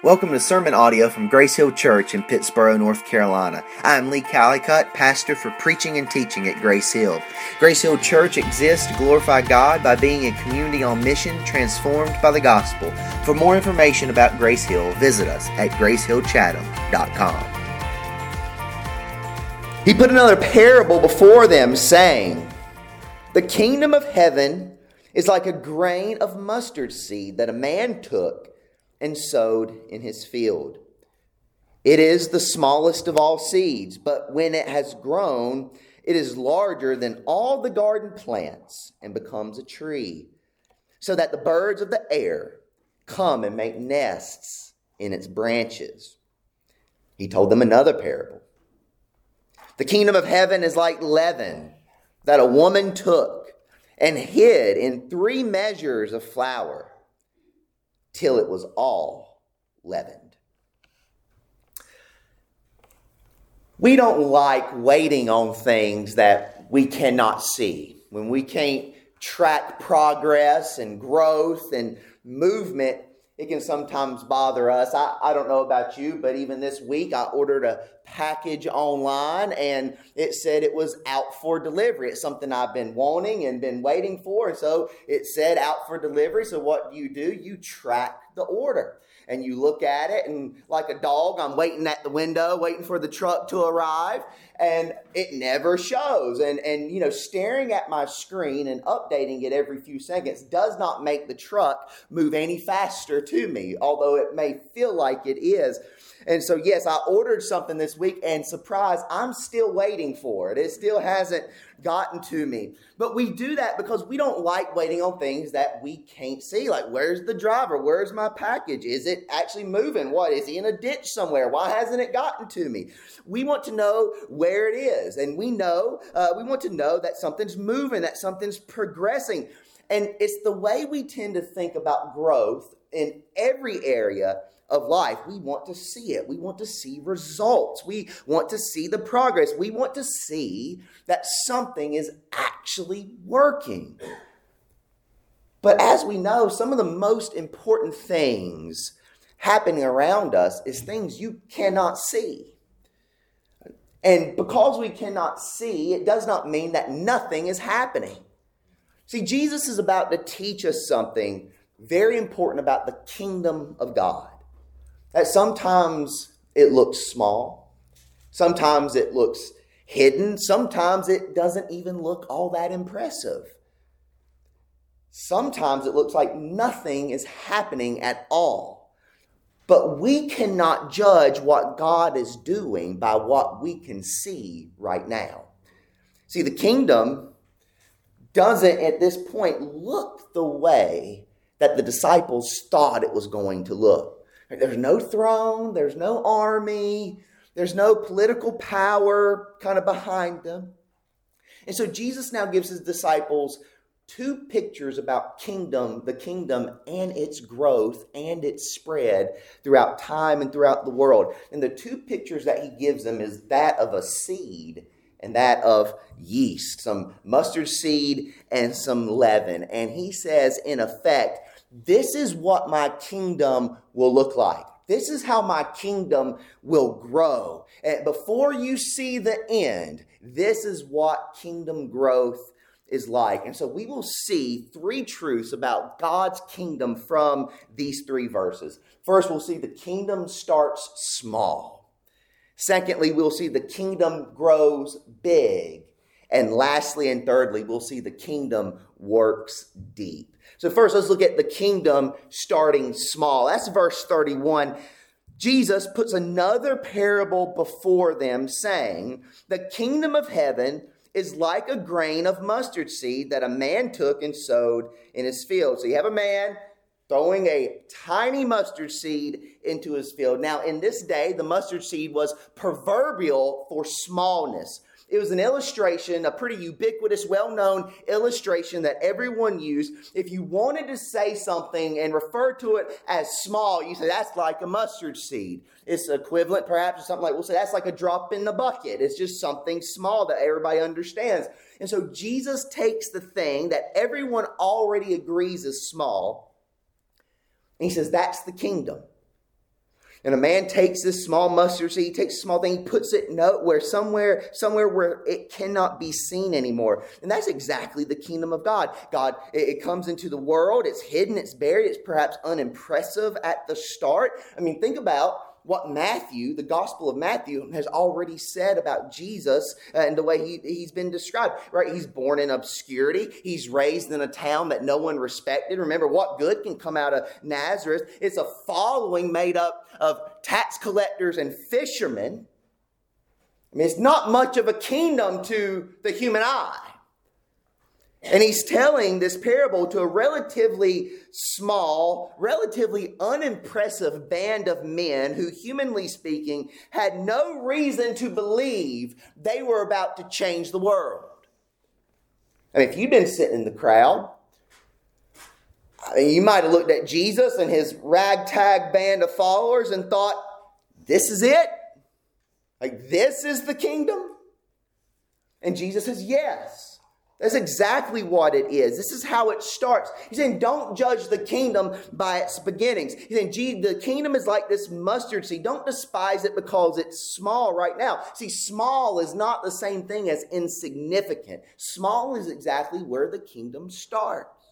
Welcome to sermon audio from Grace Hill Church in Pittsboro, North Carolina. I am Lee Callicutt, pastor for preaching and teaching at Grace Hill. Grace Hill Church exists to glorify God by being a community on mission transformed by the gospel. For more information about Grace Hill, visit us at gracehillchatham.com. He put another parable before them, saying, "The kingdom of heaven is like a grain of mustard seed that a man took and sowed in his field. It is the smallest of all seeds, but when it has grown, it is larger than all the garden plants and becomes a tree, so that the birds of the air come and make nests in its branches." He told them another parable. "The kingdom of heaven is like leaven that a woman took and hid in 3 measures of flour, till it was all leavened." We don't like waiting on things that we cannot see. When we can't track progress and growth and movement, it can sometimes bother us. I don't know about you, but even this week I ordered a package online and it said it was out for delivery. It's something I've been wanting and been waiting for. And so it said out for delivery. So what do? You track the order and you look at it, and like a dog, I'm waiting at the window, waiting for the truck to arrive, and it never shows. And staring at my screen and updating it every few seconds does not make the truck move any faster to me, although it may feel like it is. And so, yes, I ordered something this week, and surprise, I'm still waiting for it. It still hasn't gotten to me. But we do that because we don't like waiting on things that we can't see. Like, where's the driver? Where's my package? Is it actually moving? What, is he in a ditch somewhere? Why hasn't it gotten to me? We want to know where it is. And we want to know that something's moving, that something's progressing. And it's the way we tend to think about growth in every area of life. We want to see it. We want to see results. We want to see the progress. We want to see that something is actually working. But as we know, some of the most important things happening around us is things you cannot see. And because we cannot see, it does not mean that nothing is happening. See, Jesus is about to teach us something very important about the kingdom of God. That sometimes it looks small, sometimes it looks hidden, sometimes it doesn't even look all that impressive. Sometimes it looks like nothing is happening at all. But we cannot judge what God is doing by what we can see right now. See, the kingdom doesn't at this point look the way that the disciples thought it was going to look. There's no throne, there's no army, there's no political power kind of behind them. And so Jesus now gives his disciples 2 pictures about the kingdom and its growth and its spread throughout time and throughout the world. And the 2 pictures that he gives them is that of a seed and that of yeast, some mustard seed and some leaven. And he says, in effect, this is what my kingdom will look like. This is how my kingdom will grow. And before you see the end, this is what kingdom growth is like. And so we will see 3 truths about God's kingdom from these 3 verses. First, we'll see the kingdom starts small. Secondly, we'll see the kingdom grows big. And lastly and thirdly, we'll see the kingdom works deep. So first, let's look at the kingdom starting small. That's verse 31. Jesus puts another parable before them, saying, "The kingdom of heaven is like a grain of mustard seed that a man took and sowed in his field." So you have a man throwing a tiny mustard seed into his field. Now, in this day, the mustard seed was proverbial for smallness. It was an illustration, a pretty ubiquitous, well-known illustration that everyone used. If you wanted to say something and refer to it as small, you say, that's like a mustard seed. It's equivalent perhaps to something like, we'll say that's like a drop in the bucket. It's just something small that everybody understands. And so Jesus takes the thing that everyone already agrees is small, and he says, that's the kingdom. And a man takes this small mustard seed, he takes a small thing, he puts it somewhere where it cannot be seen anymore. And that's exactly the kingdom of God. It comes into the world, it's hidden, it's buried, it's perhaps unimpressive at the start. I mean, think about what Matthew, the Gospel of Matthew, has already said about Jesus and the way he's been described, right? He's born in obscurity. He's raised in a town that no one respected. Remember, what good can come out of Nazareth? It's a following made up of tax collectors and fishermen. I mean, it's not much of a kingdom to the human eye. And he's telling this parable to a relatively small, relatively unimpressive band of men who, humanly speaking, had no reason to believe they were about to change the world. I mean, if you'd been sitting in the crowd, you might have looked at Jesus and his ragtag band of followers and thought, this is it? Like, this is the kingdom? And Jesus says, yes. That's exactly what it is. This is how it starts. He's saying, don't judge the kingdom by its beginnings. He's saying, the kingdom is like this mustard seed. Don't despise it because it's small right now. See, small is not the same thing as insignificant. Small is exactly where the kingdom starts.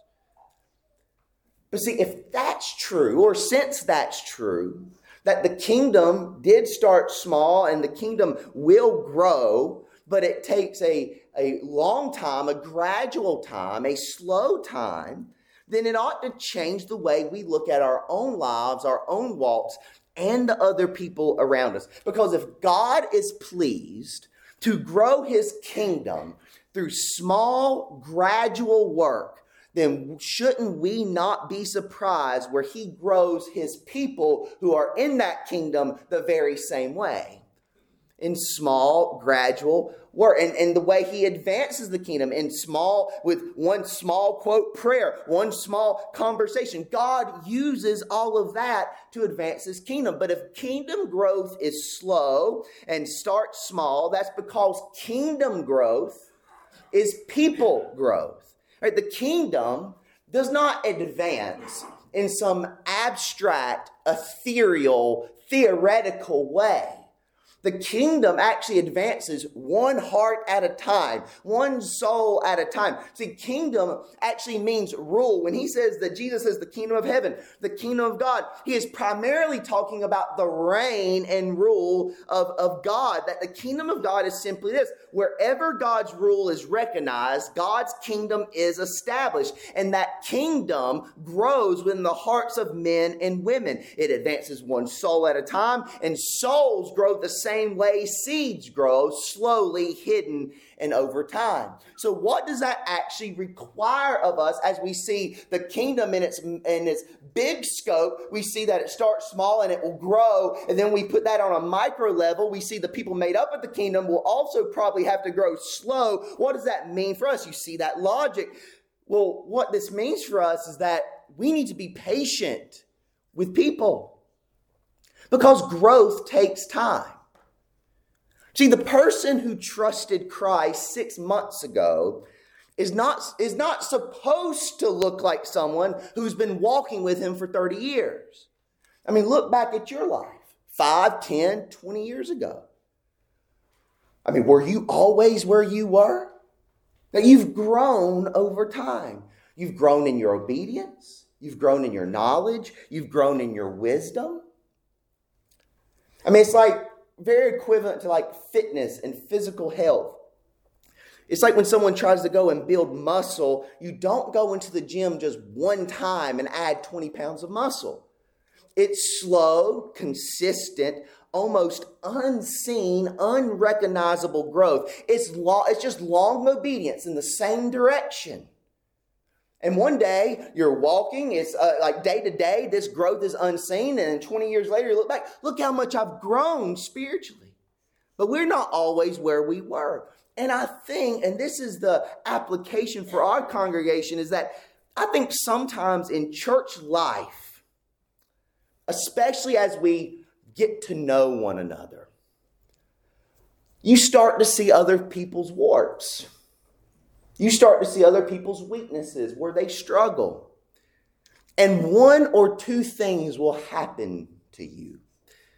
But see, if that's true, or since that's true, that the kingdom did start small and the kingdom will grow, but it takes a long time, a gradual time, a slow time, then it ought to change the way we look at our own lives, our own walks, and the other people around us. Because if God is pleased to grow his kingdom through small, gradual work, then shouldn't we not be surprised where he grows his people who are in that kingdom the very same way? In small, gradual work. And the way he advances the kingdom in small, with one small quote prayer, one small conversation. God uses all of that to advance his kingdom. But if kingdom growth is slow and starts small, that's because kingdom growth is people growth. Right? The kingdom does not advance in some abstract, ethereal, theoretical way. The kingdom actually advances one heart at a time, one soul at a time. See, kingdom actually means rule. When he says that Jesus is the kingdom of heaven, the kingdom of God, he is primarily talking about the reign and rule of God. That the kingdom of God is simply this: wherever God's rule is recognized, God's kingdom is established. And that kingdom grows within the hearts of men and women. It advances one soul at a time, and souls grow the same way seeds grow, slowly, hidden, and over time. So what does that actually require of us as we see the kingdom in its big scope? We see that it starts small and it will grow, and then we put that on a micro level. We see the people made up of the kingdom will also probably have to grow slow. What does that mean for us? You see that logic. Well, what this means for us is that we need to be patient with people because growth takes time. See, the person who trusted Christ 6 months ago is not supposed to look like someone who's been walking with him for 30 years. I mean, look back at your life 5, 10, 20 years ago. I mean, were you always where you were? Now, you've grown over time. You've grown in your obedience. You've grown in your knowledge. You've grown in your wisdom. I mean, it's like very equivalent to like fitness and physical health. It's like when someone tries to go and build muscle, you don't go into the gym just one time and add 20 pounds of muscle. It's slow, consistent, almost unseen, unrecognizable growth. It's just long obedience in the same direction. And one day you're walking, it's like day to day, this growth is unseen. And 20 years later, you look back, look how much I've grown spiritually. But we're not always where we were. And I think, and this is the application for our congregation, is that I think sometimes in church life, especially as we get to know one another, you start to see other people's warts. You start to see other people's weaknesses, where they struggle. And one or two things will happen to you.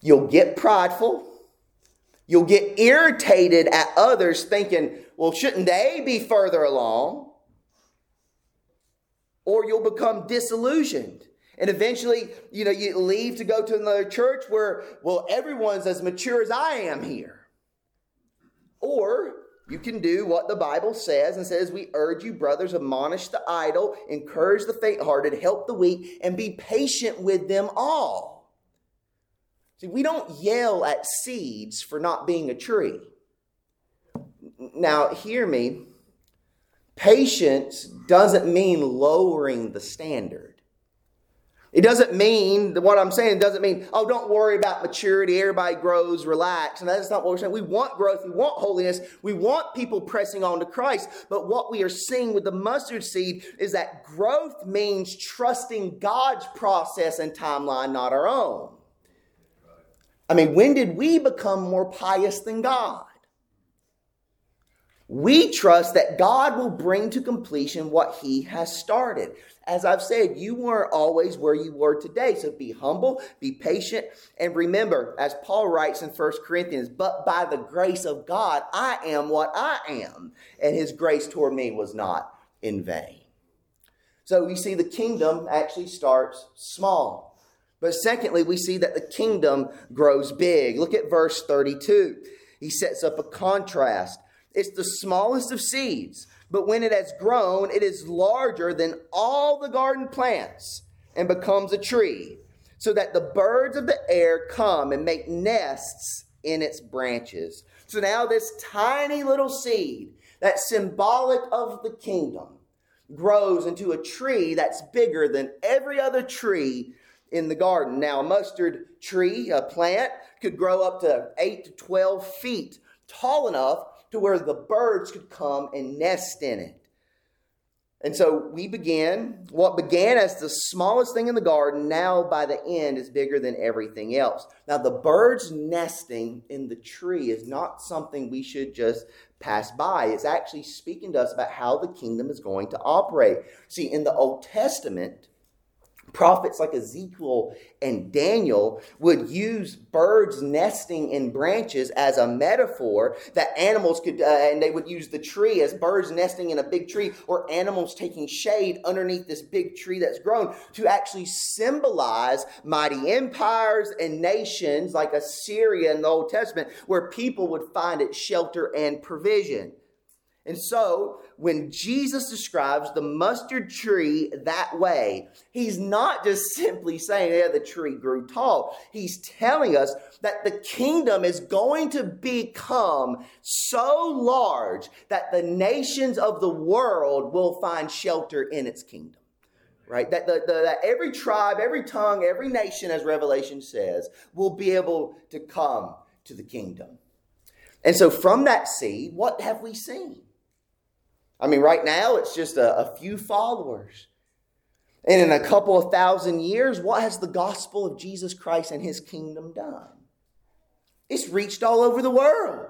You'll get prideful. You'll get irritated at others thinking, well, shouldn't they be further along? Or you'll become disillusioned. And eventually, you leave to go to another church where, well, everyone's as mature as I am here. Or you can do what the Bible says and says, we urge you, brothers, admonish the idle, encourage the faint-hearted, help the weak, and be patient with them all. See, we don't yell at seeds for not being a tree. Now, hear me. Patience doesn't mean lowering the standard. It doesn't mean, what I'm saying doesn't mean, oh, don't worry about maturity, everybody grows, relax. And that's not what we're saying. We want growth, we want holiness, we want people pressing on to Christ. But what we are seeing with the mustard seed is that growth means trusting God's process and timeline, not our own. I mean, when did we become more pious than God? We trust that God will bring to completion what He has started. As I've said, you weren't always where you were today. So be humble, be patient, and remember, as Paul writes in 1 Corinthians, but by the grace of God, I am what I am. And His grace toward me was not in vain. So you see, the kingdom actually starts small. But secondly, we see that the kingdom grows big. Look at verse 32. He sets up a contrast. It's the smallest of seeds, but when it has grown, it is larger than all the garden plants and becomes a tree, so that the birds of the air come and make nests in its branches. So now this tiny little seed that's symbolic of the kingdom grows into a tree that's bigger than every other tree in the garden. Now, a mustard tree, a plant, could grow up to 8 to 12 feet, tall enough to where the birds could come and nest in it. And so what began as the smallest thing in the garden, now by the end is bigger than everything else. Now, the birds nesting in the tree is not something we should just pass by. It's actually speaking to us about how the kingdom is going to operate. See, in the Old Testament, prophets like Ezekiel and Daniel would use birds nesting in branches as a metaphor that animals could, and they would use the tree as birds nesting in a big tree, or animals taking shade underneath this big tree that's grown, to actually symbolize mighty empires and nations like Assyria in the Old Testament, where people would find its shelter and provision. And so, when Jesus describes the mustard tree that way, He's not just simply saying, yeah, the tree grew tall. He's telling us that the kingdom is going to become so large that the nations of the world will find shelter in its kingdom. Right? That every tribe, every tongue, every nation, as Revelation says, will be able to come to the kingdom. And so from that seed, what have we seen? I mean, right now, it's just a few followers. And in a couple of thousand years, what has the gospel of Jesus Christ and His kingdom done? It's reached all over the world.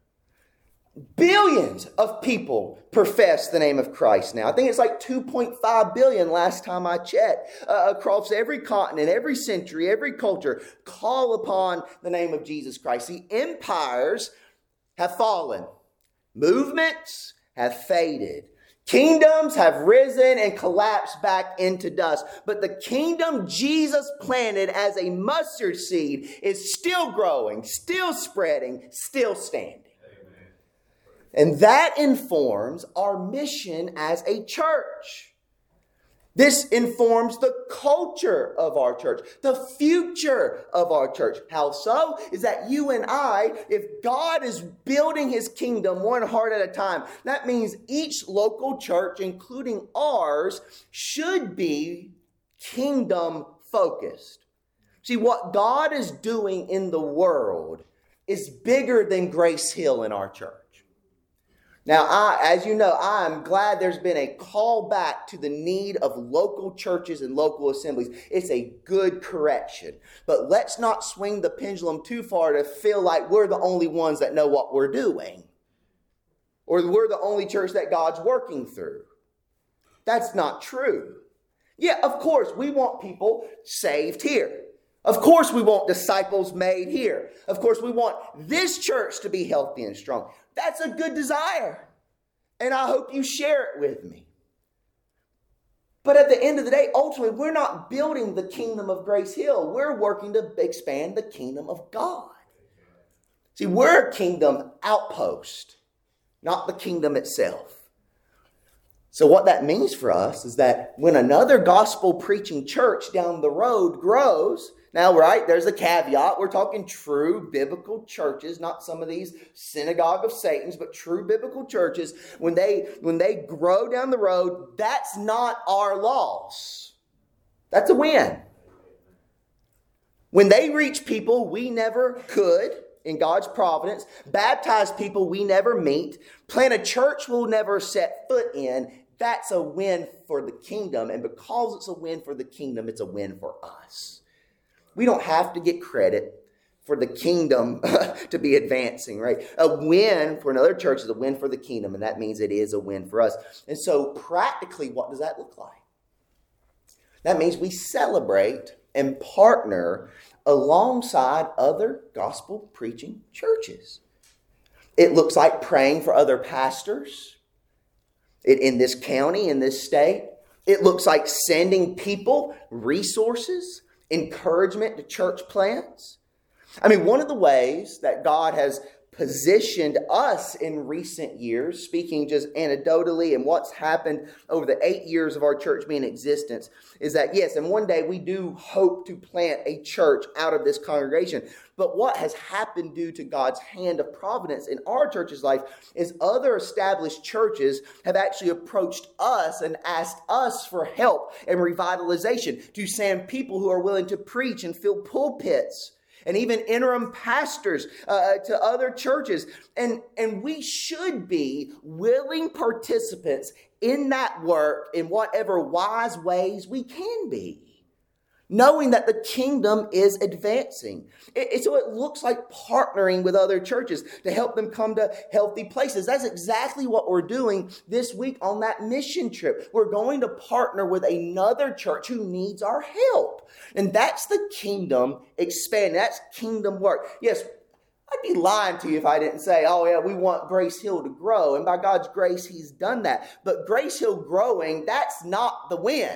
Billions of people profess the name of Christ now. I think it's like 2.5 billion last time I checked. Across every continent, every century, every culture, call upon the name of Jesus Christ. The empires have fallen. Movements have faded. Kingdoms have risen and collapsed back into dust. But the kingdom Jesus planted as a mustard seed is still growing, still spreading, still standing. Amen. And that informs our mission as a church. This informs the culture of our church, the future of our church. How so? Is that you and I, if God is building His kingdom one heart at a time, that means each local church, including ours, should be kingdom focused. See, what God is doing in the world is bigger than Grace Hill in our church. Now, as you know, I'm glad there's been a call back to the need of local churches and local assemblies. It's a good correction. But let's not swing the pendulum too far to feel like we're the only ones that know what we're doing. Or we're the only church that God's working through. That's not true. Yeah, of course, we want people saved here. Of course we want disciples made here. Of course we want this church to be healthy and strong. That's a good desire. And I hope you share it with me. But at the end of the day, ultimately, we're not building the kingdom of Grace Hill. We're working to expand the kingdom of God. See, we're a kingdom outpost, not the kingdom itself. So what that means for us is that when another gospel preaching church down the road grows, now, right, there's a caveat. We're talking true biblical churches, not some of these synagogue of Satans, but true biblical churches. When they grow down the road, that's not our loss. That's a win. When they reach people we never could in God's providence, baptize people we never meet, plant a church we'll never set foot in, that's a win for the kingdom. And because it's a win for the kingdom, it's a win for us. We don't have to get credit for the kingdom to be advancing, right? A win for another church is a win for the kingdom, and that means it is a win for us. And so practically, what does that look like? That means we celebrate and partner alongside other gospel preaching churches. It looks like praying for other pastors in this county, in this state. It looks like sending people resources, encouragement to church plants. I mean, one of the ways that God has positioned us in recent years, speaking just anecdotally and what's happened over the 8 years of our church being in existence, is that yes, and one day we do hope to plant a church out of this congregation. But what has happened due to God's hand of providence in our church's life is other established churches have actually approached us and asked us for help and revitalization to send people who are willing to preach and fill pulpits, and even interim pastors to other churches. And we should be willing participants in that work in whatever wise ways we can be, knowing that the kingdom is advancing. So it looks like partnering with other churches to help them come to healthy places. That's exactly what we're doing this week on that mission trip. We're going to partner with another church who needs our help. And that's the kingdom expanding. That's kingdom work. Yes, I'd be lying to you if I didn't say, oh yeah, we want Grace Hill to grow. And by God's grace, He's done that. But Grace Hill growing, that's not the win.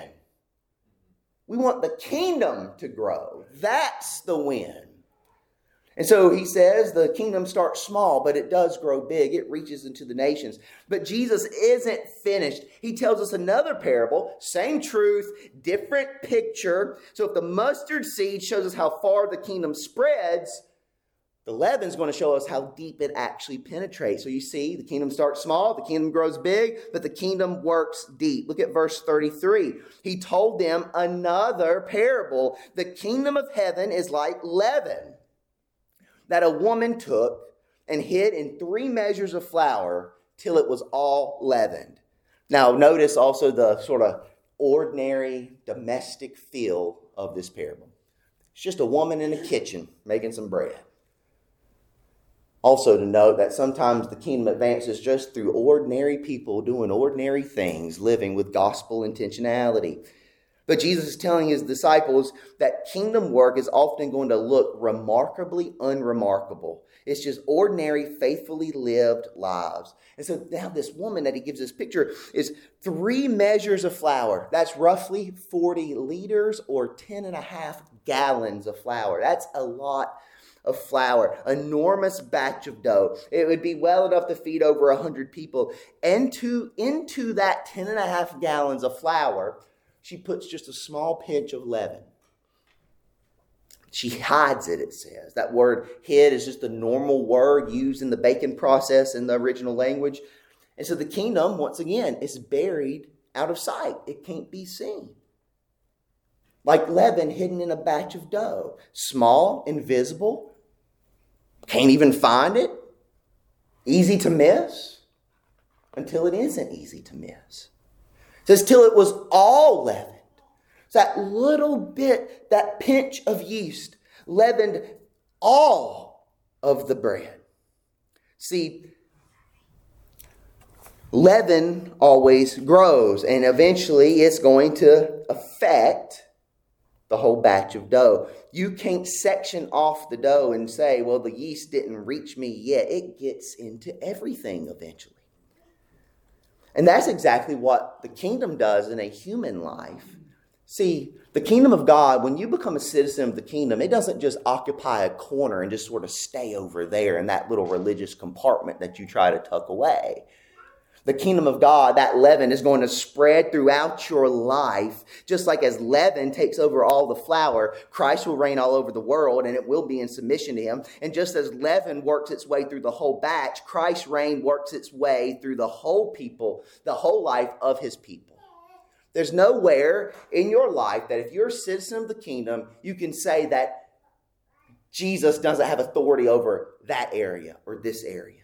We want the kingdom to grow. That's the win. And so he says the kingdom starts small, but it does grow big. It reaches into the nations. But Jesus isn't finished. He tells us another parable, same truth, different picture. So if the mustard seed shows us how far the kingdom spreads, the leaven is going to show us how deep it actually penetrates. So you see, the kingdom starts small, the kingdom grows big, but the kingdom works deep. Look at verse 33. He told them another parable. The kingdom of heaven is like leaven that a woman took and hid in 3 measures of flour till it was all leavened. Now, notice also the sort of ordinary domestic feel of this parable. It's just a woman in a kitchen making some bread. Also to note that sometimes the kingdom advances just through ordinary people doing ordinary things, living with gospel intentionality. But Jesus is telling his disciples that kingdom work is often going to look remarkably unremarkable. It's just ordinary, faithfully lived lives. And so now this woman that he gives this picture is 3 measures of flour. That's roughly 40 liters or 10.5 gallons of flour. That's a lot of flour, enormous batch of dough. It would be well enough to feed over 100 people. Into that 10.5 gallons of flour, she puts just a small pinch of leaven. She hides it, it says. That word hid is just a normal word used in the baking process in the original language. And so the kingdom, once again, is buried out of sight. It can't be seen. Like leaven hidden in a batch of dough. Small, invisible, can't even find it. Easy to miss until it isn't easy to miss. It says, till it was all leavened. So that little bit, that pinch of yeast, leavened all of the bread. See, leaven always grows, and eventually it's going to affect the whole batch of dough. You can't section off the dough and say, well, the yeast didn't reach me yet. It gets into everything eventually. And that's exactly what the kingdom does in a human life. See, the kingdom of God, when you become a citizen of the kingdom, it doesn't just occupy a corner and just sort of stay over there in that little religious compartment that you try to tuck away. The kingdom of God, that leaven, is going to spread throughout your life. Just like as leaven takes over all the flour, Christ will reign all over the world and it will be in submission to him. And just as leaven works its way through the whole batch, Christ's reign works its way through the whole people, the whole life of his people. There's nowhere in your life that if you're a citizen of the kingdom, you can say that Jesus doesn't have authority over that area or this area.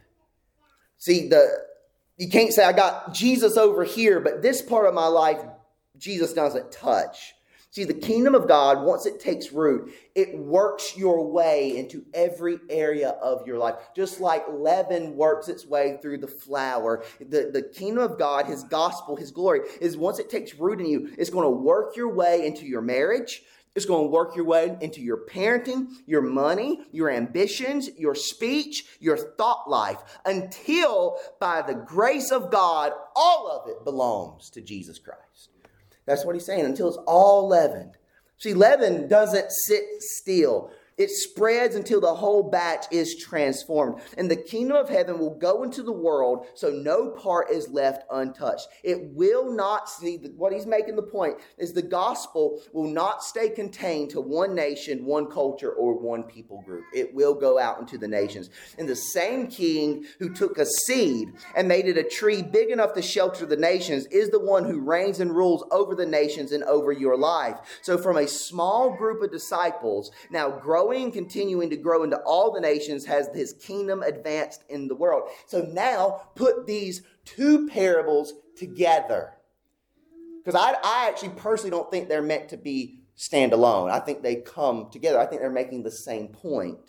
See, you can't say, I got Jesus over here, but this part of my life, Jesus doesn't touch. See, the kingdom of God, once it takes root, it works your way into every area of your life. Just like leaven works its way through the flour. The kingdom of God, his gospel, his glory, is once it takes root in you, it's going to work your way into your marriage. It's going to work your way into your parenting, your money, your ambitions, your speech, your thought life, until by the grace of God, all of it belongs to Jesus Christ. That's what he's saying, until it's all leavened. See, leaven doesn't sit still. It spreads until the whole batch is transformed. And the kingdom of heaven will go into the world so no part is left untouched. It will not, see, what he's making the point is the gospel will not stay contained to one nation, one culture, or one people group. It will go out into the nations. And the same king who took a seed and made it a tree big enough to shelter the nations is the one who reigns and rules over the nations and over your life. So from a small group of disciples, now growing and continuing to grow into all the nations, has his kingdom advanced in the world. So now put these two parables together. Because I actually personally don't think they're meant to be standalone. I think they come together. I think they're making the same point.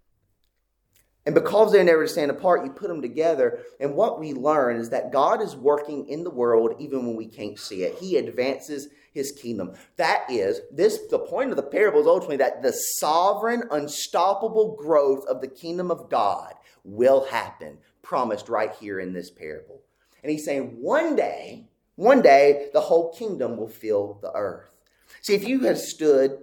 And because they're never to stand apart, you put them together. And what we learn is that God is working in the world even when we can't see it. He advances his kingdom. That is, the point of the parable is ultimately that the sovereign, unstoppable growth of the kingdom of God will happen, promised right here in this parable. And he's saying one day, the whole kingdom will fill the earth. See, if you had stood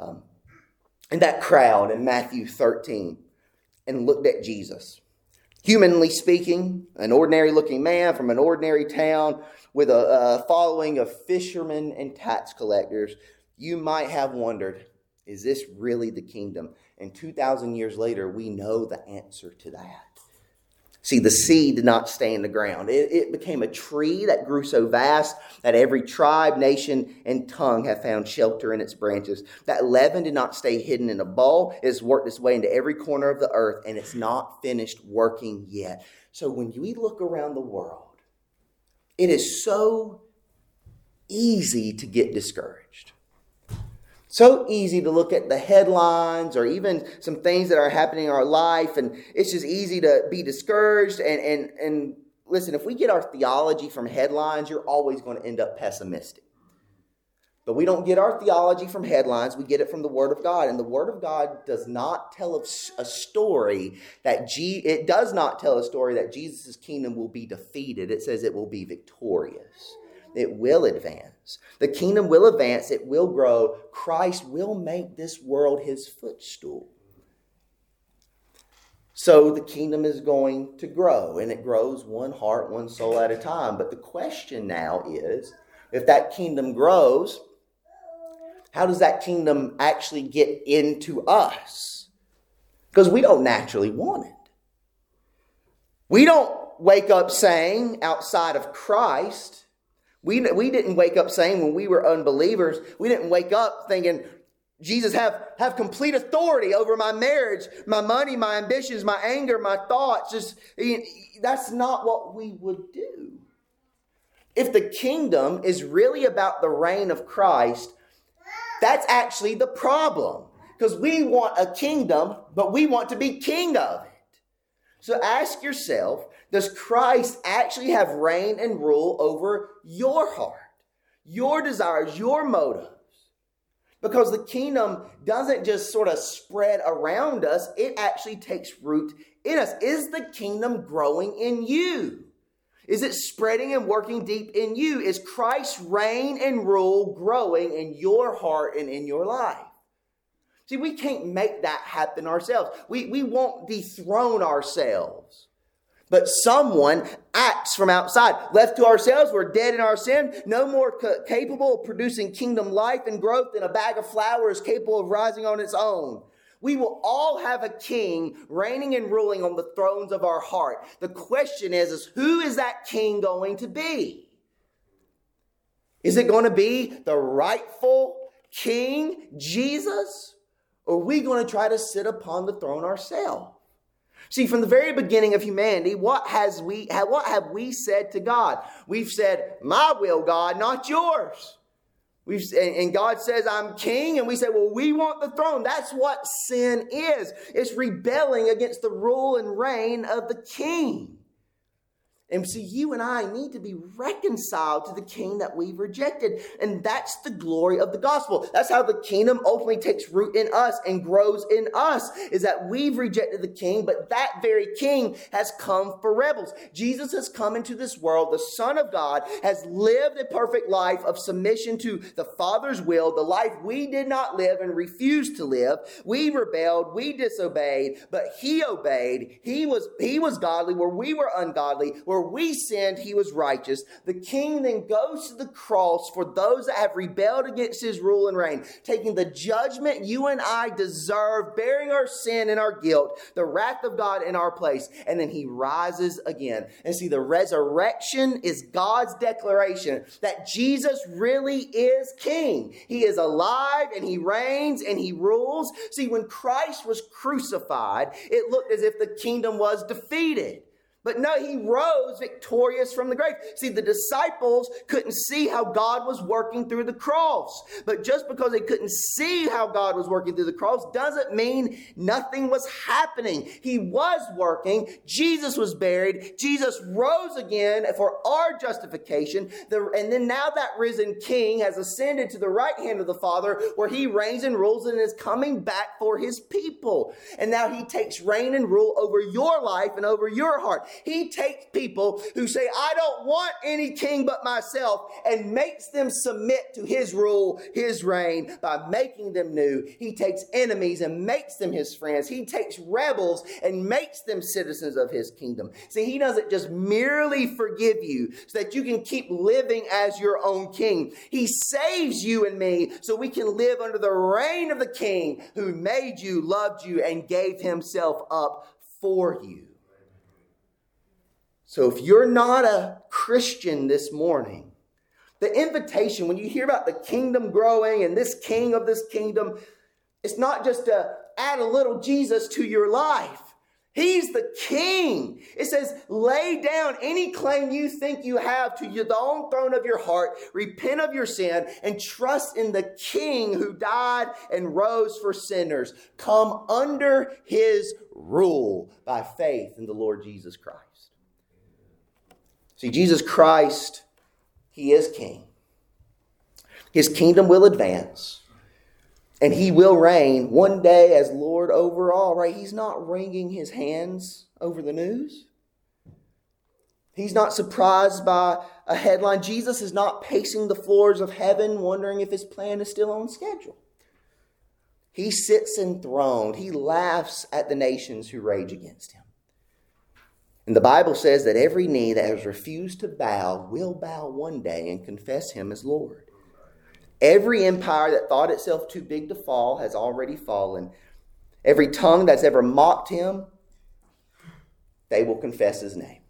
in that crowd in Matthew 13, and looked at Jesus. Humanly speaking, an ordinary looking man from an ordinary town with a following of fishermen and tax collectors, you might have wondered, is this really the kingdom? And 2,000 years later, we know the answer to that. See, the seed did not stay in the ground. It became a tree that grew so vast that every tribe, nation, and tongue have found shelter in its branches. That leaven did not stay hidden in a bowl. It has worked its way into every corner of the earth, and it's not finished working yet. So when we look around the world, it is so easy to get discouraged. So easy to look at the headlines or even some things that are happening in our life, and it's just easy to be discouraged. And listen, if we get our theology from headlines, you're always going to end up pessimistic. But we don't get our theology from headlines. We get it from the Word of God. And the Word of God does not tell a story that it does not tell a story that Jesus' kingdom will be defeated. It says it will be victorious. It will advance. The kingdom will advance. It will grow. Christ will make this world his footstool. So the kingdom is going to grow, and it grows one heart, one soul at a time. But the question now is, if that kingdom grows, how does that kingdom actually get into us? Because we don't naturally want it. We don't wake up saying, outside of Christ, we didn't wake up saying when we were unbelievers, we didn't wake up thinking, Jesus, have complete authority over my marriage, my money, my ambitions, my anger, my thoughts. That's not what we would do. If the kingdom is really about the reign of Christ, that's actually the problem. Because we want a kingdom, but we want to be king of it. So ask yourself, does Christ actually have reign and rule over your heart, your desires, your motives? Because the kingdom doesn't just sort of spread around us, it actually takes root in us. Is the kingdom growing in you? Is it spreading and working deep in you? Is Christ's reign and rule growing in your heart and in your life? See, we can't make that happen ourselves. We won't dethrone ourselves. But someone acts from outside. Left to ourselves, we're dead in our sin, no more capable of producing kingdom life and growth than a bag of flour is capable of rising on its own. We will all have a king reigning and ruling on the thrones of our heart. The question is who is that king going to be? Is it going to be the rightful king, Jesus? Or are we going to try to sit upon the throne ourselves? See, from the very beginning of humanity, what have we said to God? We've said, my will, God, not yours. And God says, I'm king. And we say, well, we want the throne. That's what sin is. It's rebelling against the rule and reign of the king. And see, you and I need to be reconciled to the king that we've rejected. And that's the glory of the gospel. That's how the kingdom ultimately takes root in us and grows in us, is that we've rejected the king, but that very king has come for rebels. Jesus has come into this world. The Son of God has lived a perfect life of submission to the Father's will, the life we did not live and refused to live. We rebelled, we disobeyed, but he obeyed. He was godly where we were ungodly. Where we sinned, he was righteous. The king then goes to the cross for those that have rebelled against his rule and reign, taking the judgment you and I deserve, bearing our sin and our guilt, the wrath of God in our place. And then he rises again. And see, the resurrection is God's declaration that Jesus really is king. He is alive and he reigns and he rules. See, when Christ was crucified, it looked as if the kingdom was defeated. But no, he rose victorious from the grave. See, the disciples couldn't see how God was working through the cross. But just because they couldn't see how God was working through the cross doesn't mean nothing was happening. He was working. Jesus was buried. Jesus rose again for our justification. And then now that risen king has ascended to the right hand of the Father, where he reigns and rules and is coming back for his people. And now he takes reign and rule over your life and over your heart. He takes people who say, I don't want any king but myself, and makes them submit to his rule, his reign, by making them new. He takes enemies and makes them his friends. He takes rebels and makes them citizens of his kingdom. See, he doesn't just merely forgive you so that you can keep living as your own king. He saves you and me so we can live under the reign of the king who made you, loved you, and gave himself up for you. So if you're not a Christian this morning, the invitation, when you hear about the kingdom growing and this king of this kingdom, it's not just to add a little Jesus to your life. He's the king. It says, lay down any claim you think you have to the own throne of your heart, repent of your sin, and trust in the king who died and rose for sinners. Come under his rule by faith in the Lord Jesus Christ. See, Jesus Christ, he is king. His kingdom will advance. And he will reign one day as Lord over all, right? He's not wringing his hands over the news. He's not surprised by a headline. Jesus is not pacing the floors of heaven wondering if his plan is still on schedule. He sits enthroned. He laughs at the nations who rage against him. And the Bible says that every knee that has refused to bow will bow one day and confess him as Lord. Every empire that thought itself too big to fall has already fallen. Every tongue that's ever mocked him, they will confess his name.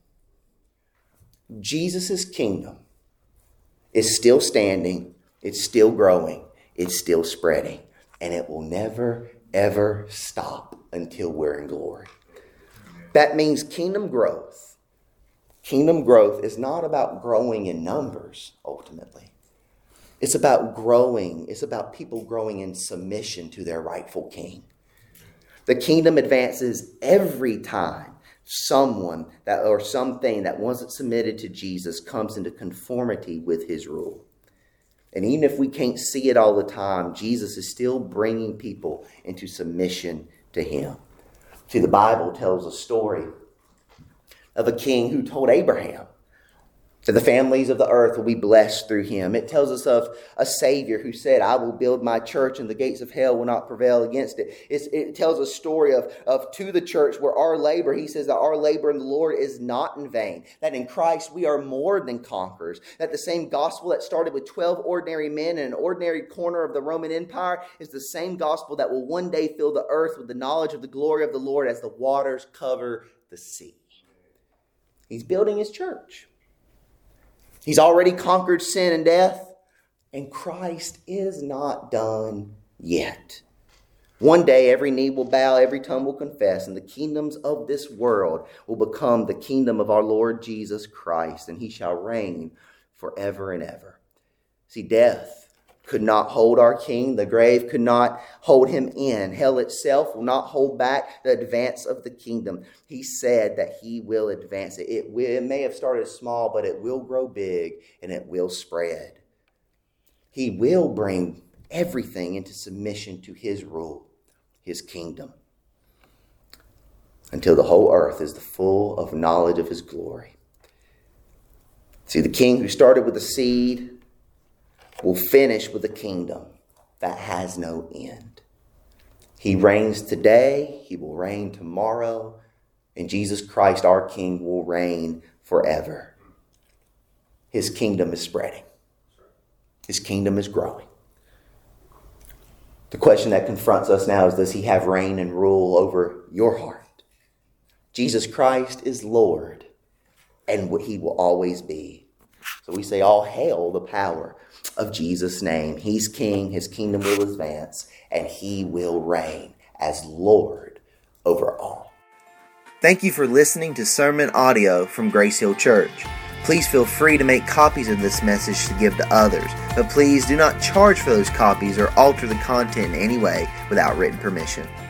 Jesus' kingdom is still standing. It's still growing. It's still spreading. And it will never, ever stop until we're in glory. That means kingdom growth. Kingdom growth is not about growing in numbers, ultimately. It's about growing. It's about people growing in submission to their rightful king. The kingdom advances every time someone or something that wasn't submitted to Jesus comes into conformity with his rule. And even if we can't see it all the time, Jesus is still bringing people into submission to him. See, the Bible tells a story of a king who told Abraham that the families of the earth will be blessed through him. It tells us of a Savior who said, I will build my church and the gates of hell will not prevail against it. It tells a story of to the church where our labor, he says that our labor in the Lord is not in vain. That in Christ we are more than conquerors. That the same gospel that started with 12 ordinary men in an ordinary corner of the Roman Empire is the same gospel that will one day fill the earth with the knowledge of the glory of the Lord as the waters cover the sea. He's building his church. He's already conquered sin and death, and Christ is not done yet. One day every knee will bow, every tongue will confess, and the kingdoms of this world will become the kingdom of our Lord Jesus Christ, and he shall reign forever and ever. See, death could not hold our King. The grave could not hold him in. Hell itself will not hold back the advance of the kingdom. He said that he will advance it. It may have started small, but it will grow big and it will spread. He will bring everything into submission to his rule, his kingdom, until the whole earth is full of knowledge of his glory. See, the king who started with a seed will finish with a kingdom that has no end. He reigns today, he will reign tomorrow, and Jesus Christ, our King, will reign forever. His kingdom is spreading. His kingdom is growing. The question that confronts us now is, does he have reign and rule over your heart? Jesus Christ is Lord, and he will always be. So we say, all hail the power of Jesus' name. He's king, his kingdom will advance, and he will reign as Lord over all. Thank you for listening to sermon audio from Grace Hill Church. Please feel free to make copies of this message to give to others, but please do not charge for those copies or alter the content in any way without written permission.